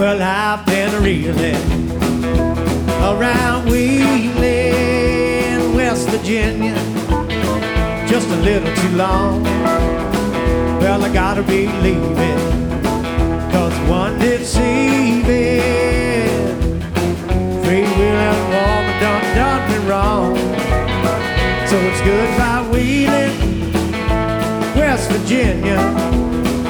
Well, I've been reeling around Wheeling, West Virginia, just a little too long. Well, I gotta be leaving, 'cause one deceiving free-wheeling woman done me wrong. So it's goodbye